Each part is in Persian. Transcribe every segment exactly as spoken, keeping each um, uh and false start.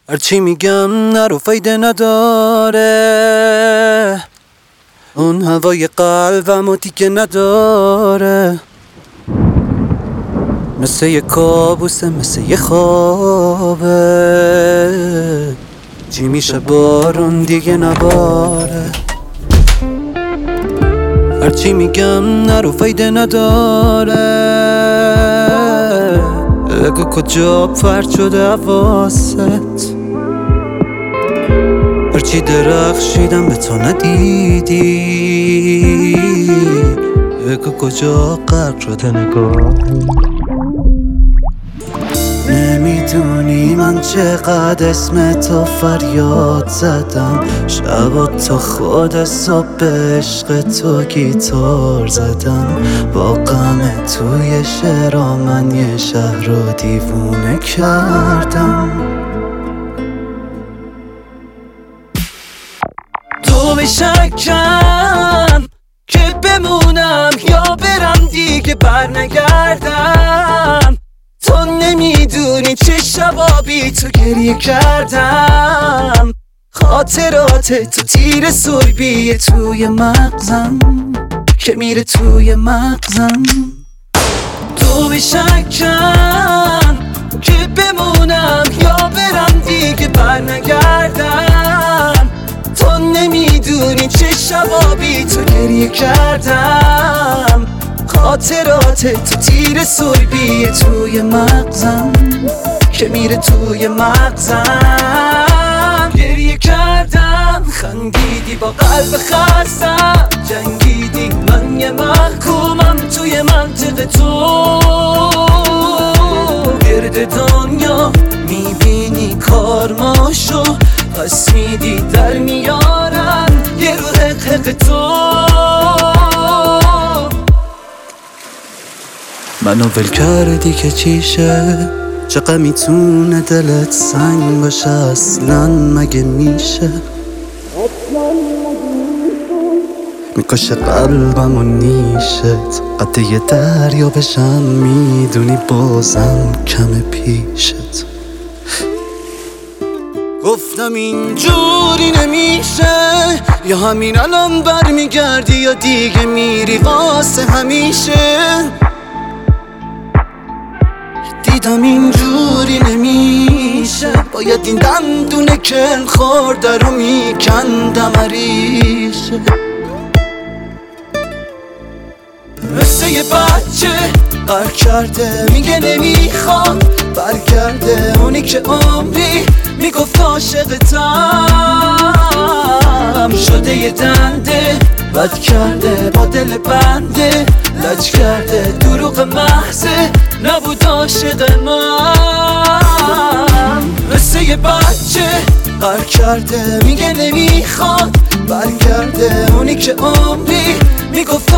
هرچی میگم نرو فایده نداره، اون هوای قلبمو دیگه نداره. مثل یه کابوسه، مثل یه خوابه، چی میشه بارون دیگه نباره. هرچی میگم نرو فایده نداره، بگو کجا پرت شده حواست. هرچی درخشیدم به تو ندیدی، بگو کجا غرق شده نگاهی. نمیدونی من چقدر اسم تو فریاد زدم، شبا تا خود صبح عشق تو گیتار زدم. با غم توی شعرها من یه شهر رو دیوونه کردم. تو به شکم که بمونم یا برم دیگه برنگردم. تو نمیدونی چه شبا بی تو گریه کردم. خاطرات تو تیر سربیه توی مغزم که میره توی مغزم. تو به شکم که بمونم یا برم دیگه برنگردم. تو نمیدونی چه شبا بی تو گریه کردم. خاطرات تو تیر سربیه توی مغزم که میره توی مغزم. گریه کردم، خندیدی با قلب خستم، جنگیدی من یه محکومم توی منطقه تو. گرد دنیا میبینی کارماشو، پس میدی در میارن یه رو حق حق تو. منو ول کردی که چیشه، چقدر میتونه دلت سنگ باشه اصلا مگه میشه. میکشه قلبم و نیشت، قد یه دریا بشم میدونی بازم کم پیشت. گفتم اینجوری نمیشه، یا همین الان برمیگردی یا دیگه میری واسه همیشه. دیدم اینجوری نمیشه، باید این دندونه که خورده رو میکندم عریشه. مثل یه بچه قرق کرده میگه نمیخواد برگرده، اونی که عمری میگفت عاشقتم. شده یه دنده بد کرده با دل بنده، لج کرده دروغ محضه نبود عاشق من. مثل یه بچه قرق کرده میگه نمیخواد برگرده، اونی که عمری میگفت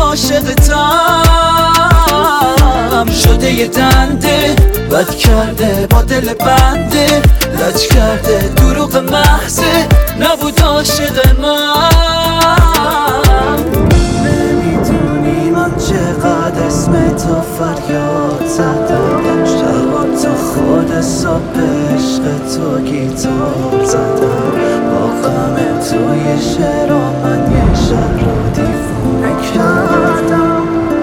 عاشقتم. شده یه دنده بد کرده با دل بنده، لج کرده دروغ محضه نبود عاشق من. نمیدونی من چقدر اسم تو فریاد زدم، شبا تا خود صبح عشق تو گیتار زدم. با غم توی شعرها من یه شهر رو دیوونه کردم.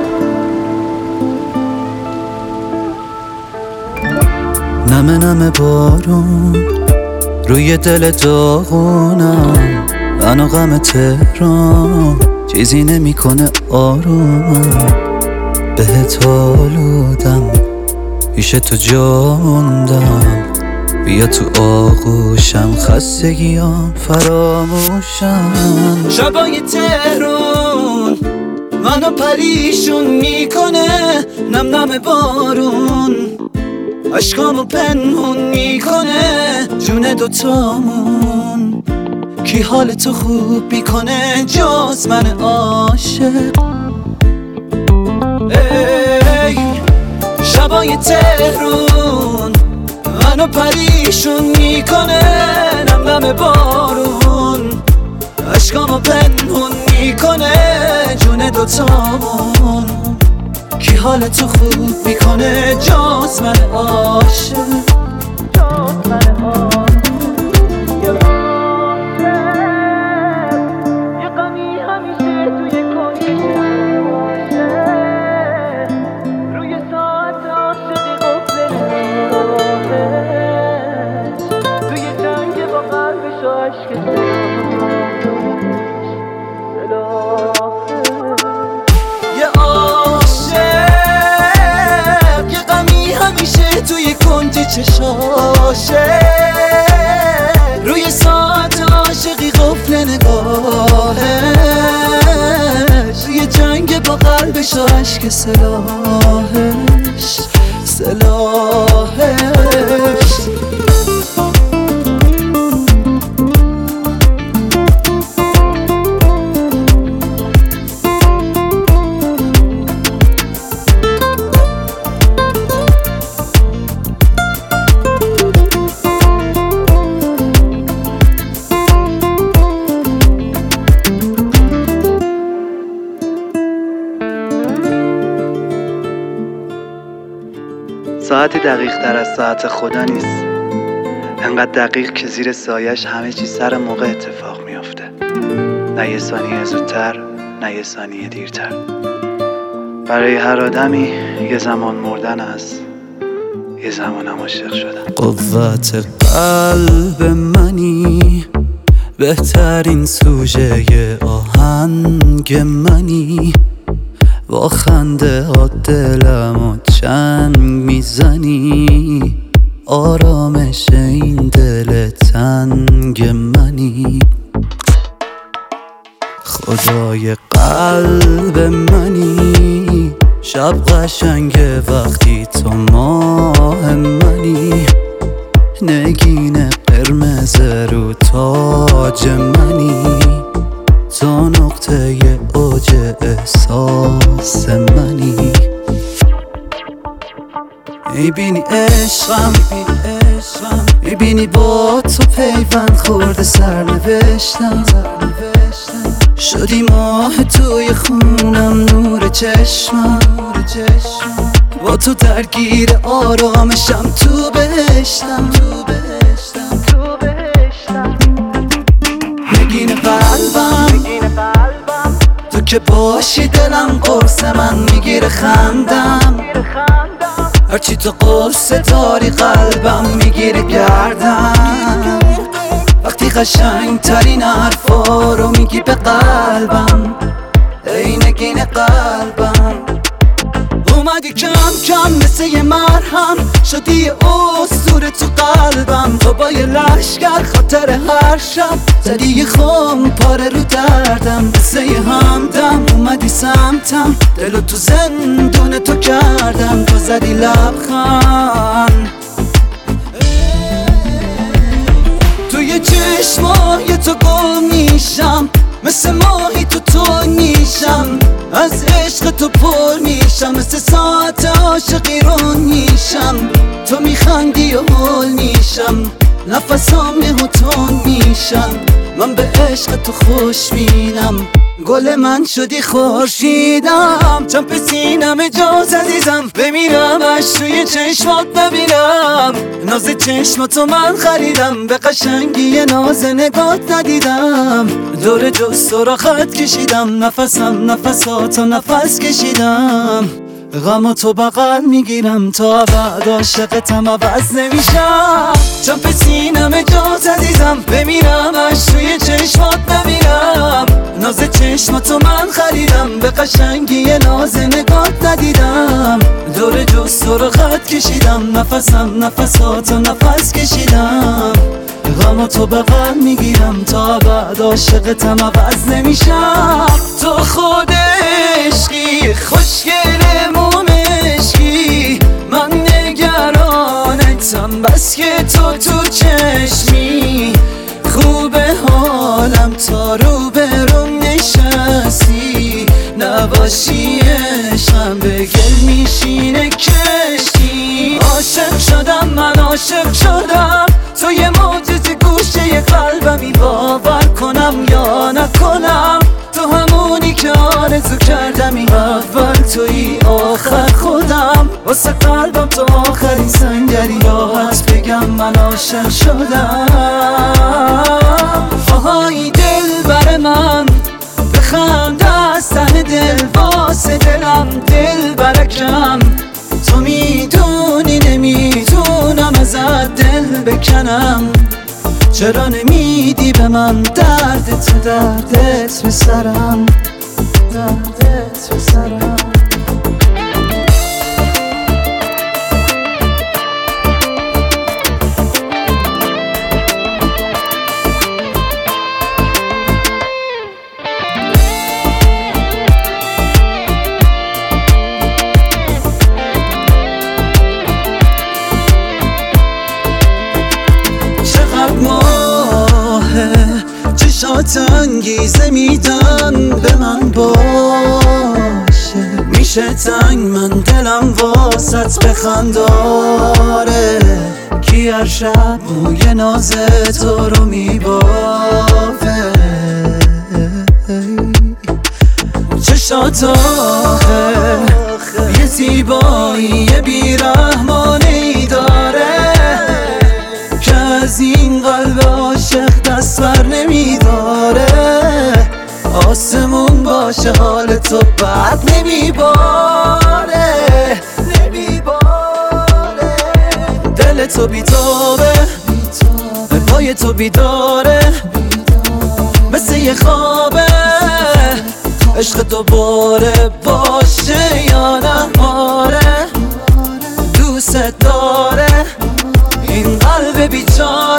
نمه نمه بارون روی دل داغونم، من و غم تهران چیزی نمیکنه آرومم. بهت آلودم پیش تو جا موندم، بیا تو آغوشم خستگیام فراموشم. شبای تهران منو پریشون میکنه، نم نم بارون عشقامو پنهون میکنه. جون دوتامون کی حال تو خوب میکنه جز من عاشق. ای شبای تهرون منو پریشون میکنه، نم نم بارون عشقامو پنهون میکنه. جون دوتامون کی حال تو خوب میکنه جز من عاشق. سلاحش سلاحش ساعتی دقیق تر از ساعت خدا نیست، انقدر دقیق که زیر سایش همه چی سر موقع اتفاق میافته، نه یه ثانیه زودتر نه یه ثانیه دیرتر. برای هر آدمی یه زمان مردن است، یه زمان عاشق شدن. قوت قلب منی، بهترین سوژه آهنگ منی، با خنده ها دلمو چنگ میزنی، آرامش این دل تنگ منی. خدای قلب منی، شب قشنگه وقتی تو ماه منی، نگین قرمز رو تاج منی، تو نقطه اوج احساس منی. میبینی عشقم، میبینی با تو پیوند خورده سرنوشتم، شدی ماه توی خونم، نور چشمم، با تو درگیر آرامشم، تو بهشتم، نگین قلبم، تو که باشی دلم قرص من میگیره خندم، هرچی تو قرصه داری قلبم میگیره گردم، وقتی قشنگ ترین حرفا رو میگی به قلبم، ای نگین قلبم. اومدی کم کم مثل یه مرهم، شدی یه اسطوره تو قلبم، تو با یه لشگر خاطر هر شب زدی یه خم پاره رو دردم، مثل یه همدم اومدی سمتم، دلو تو زندون تو کردم، تو زدی لبخند توی چشمای تو گم میشم، مثل ماهی تو تو نیشم، از عشق تو پر میشم، مثل ساعت عاشقی رون میشم، تو میخندی و حل میشم، نفسام نهتون میشم، من به عشق تو خوش بینم، گل من شدی خورشیدم، چون به سینم اجاز عزیزم، بمیرم اش توی چشمات ببینم، ناز چشماتو من خریدم، به قشنگی ناز نگات ندیدم، دور جز تو را خط کشیدم، نفسم نفساتو نفس کشیدم، غم تو بغل میگیرم، تا بعد عاشقتم عوض نمیشم، چون به سینم اجاز عزیزم، بمیرم اش توی چشمات ببینم، ناز چشماتو من خریدم، به قشنگی ناز نگات ندیدم، دور جز تو رو خط کشیدم، نفسم نفساتو نفس کشیدم، غم تو بغل میگیرم، تا بعد عاشقتم عوض نمیشم، تو خود عشقی خوشگل مومشکی، من نگرانتم بس که تو تو چشمی، خوبه حالم تا رو برم نشستی، نباشی عشقم به گل میشینه کشتی، عاشق شدم من عاشق شدم، تو یه معجزه گوشه قلبمی، باور کنم یا نکنم، تو همونی که آرزو کردمی، اول توی آخر خودم، واسه قلبم تو آخرین سنگری، راحت بگم من عاشق شدم. آهای دل بر من بخند از ته دل، واسه دلم دل برکم، تو میدونی نمیتونم ازت دل بکنم، چرا نمیدی به من دردت تو دردت به سرم، دردت به سرم. انگیزه میدن به من باشه. میشه تنگ من دلم واسط بخنداره، کی هر شب موی ناز تو رو میبافه. چشات آخه یه زیبایی بیرحمانه‌ای داره که از این قلب عاشق دست بر نمیداره. آسمون باشه حال تو بد نمیباره، نمیباره. دل تو بیتابه، به پای تو بیداره، مثل یه خوابه. عشق تو باره باشه یا نه آره، دوست داره این قلب بیچاره.